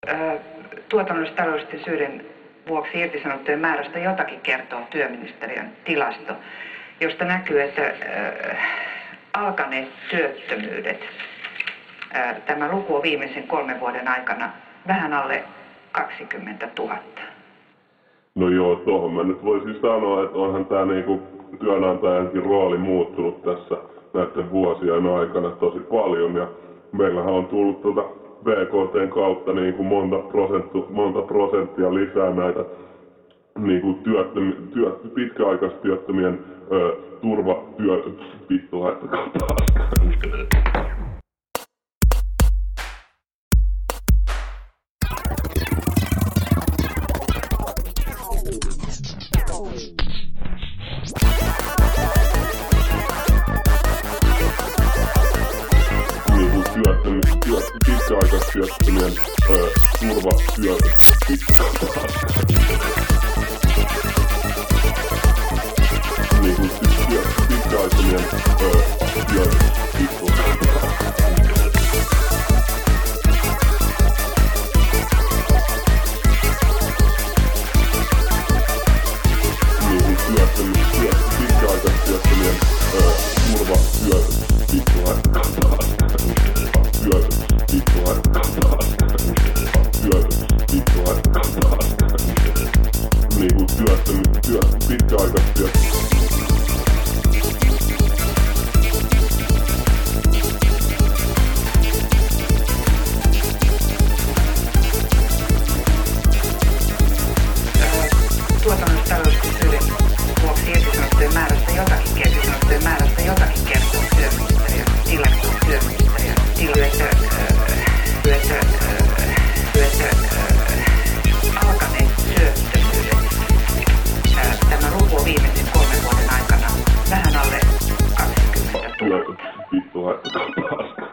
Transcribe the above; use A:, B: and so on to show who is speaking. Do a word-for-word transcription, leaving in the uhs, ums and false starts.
A: Tuotannollisten taloudellisten syiden vuoksi irtisanottujen määrästä jotakin kertoo työministeriön tilasto, josta näkyy, että äh, alkaneet työttömyydet, äh, tämä luku on viimeisen kolmen vuoden aikana vähän alle kaksikymmentätuhatta.
B: No joo, tuohon mä nyt voisin sanoa, että onhan tämä niinku työnantajankin rooli muuttunut tässä näiden vuosien aikana tosi paljon. Ja meillähän on tullut tuota B K T:n kautta niinku monta, monta prosenttia lisää näitä niinku työttömi, työ, pitkäaikaistyöttömien ö, turvatyö... Vittu, laittakaa paskaa. Niinku työttömi, työ, pitkäaikaistyöttömien ö, turvatyö... Vittu, niinku työ, pitkäaikainen ö, työ... Vittu. Niinku työttömi, työ, pitkäaikaistyöttömien ö, turvatyö... Vittu, laittakaa paskaa. Työ, vittu, laittakaa paskaa. Työ, vittu, laittakaa paskaa. Niinku työttömi, työ, pitkäaikaistyöttömien...
A: Tuotannollisten taloudellisten syiden vuoksi irtisanottujen määrästä jotakin irtisanottujen määrästä jotakin kertoo työministeriön tilasto, työministeriön tilasto, työtä, työtä, alkaneet työttömyydet. Tämä luku on viimeisen kolmen vuoden aikana vähän alle kaksikymmentätuhatta.
B: Vittu, laittakaa paskaa.